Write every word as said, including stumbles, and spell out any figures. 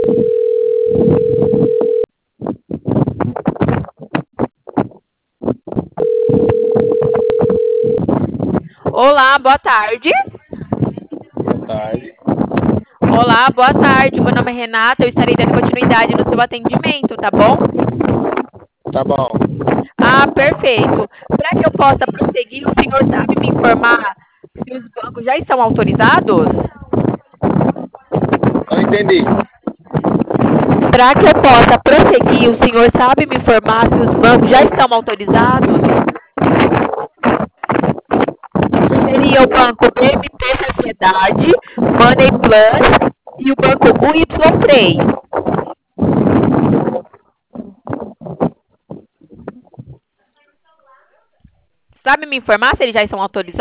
Olá, boa tarde. Boa tarde. Olá, boa tarde. Meu nome é Renata. Eu estarei dando continuidade no seu atendimento, tá bom? Tá bom. Ah, perfeito. Para que eu possa prosseguir, o senhor sabe me informar se os bancos já estão autorizados? Não entendi. Para que eu possa prosseguir, o senhor sabe me informar se os bancos já estão autorizados? Seria o banco B M P Sociedade, Money Plus e o banco U Y três. Sabe me informar se eles já estão autorizados?